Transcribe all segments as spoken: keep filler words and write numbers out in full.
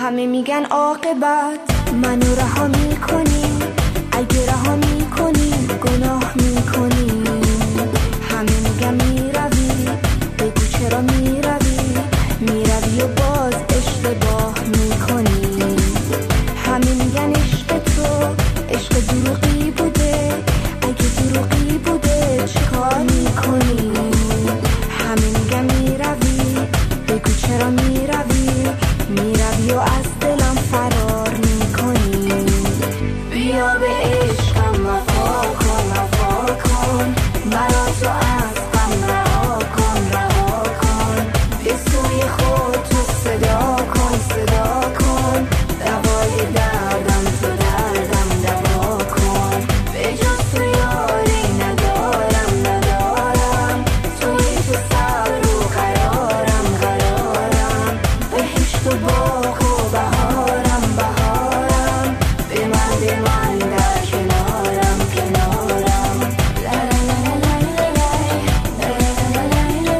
همه میگن عاقبت منو رها میکنی، اگه رها میکنی گناه میکنی. همه میگن میروی، بگو چرا میروی، میروی و باز اشتباه میکنی. همه میگن عشق تو عشق دروغی بوده، اگه دروغی بوده چیکار میکنی. همه میگن میروی، بگو چرا میروی، میروی و از دلم فرار میکنی. بیا به عشقم وفا کن وفا کن، مرا تو از غم رها کن رها کن. به سوی خود تو صدا کن صدا کن، دوای دردم تو دردم دوا کن. به جز تو یاری ندارم ندارم، توی تو سر و قرارم قرارم. بهشت و باغ و بهارم بهارم، به من به من در کنارم کنارم. لا لا لا لا لا لا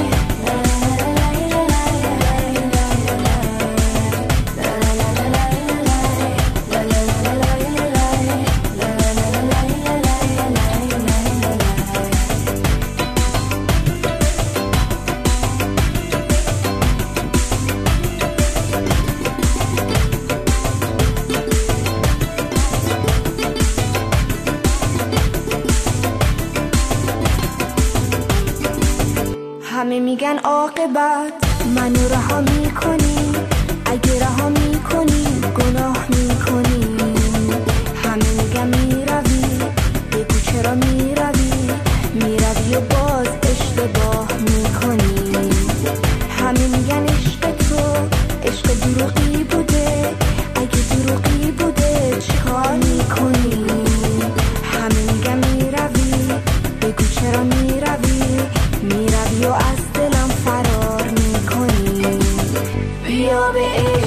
همه میگن عاقبت منو رها میکنی، اگه رها میکنی گناه میکنی. همه میگن میروی، بگو چرا میروی، میروی و باز اشتباه میکنی. همه میگن عشق تو عشق دروغی بوده، اگه دروغی بوده چیکار میکنی. همه میگن میروی، بگو چرا میروی، میروی و از دلم فرار میکنی. بیا به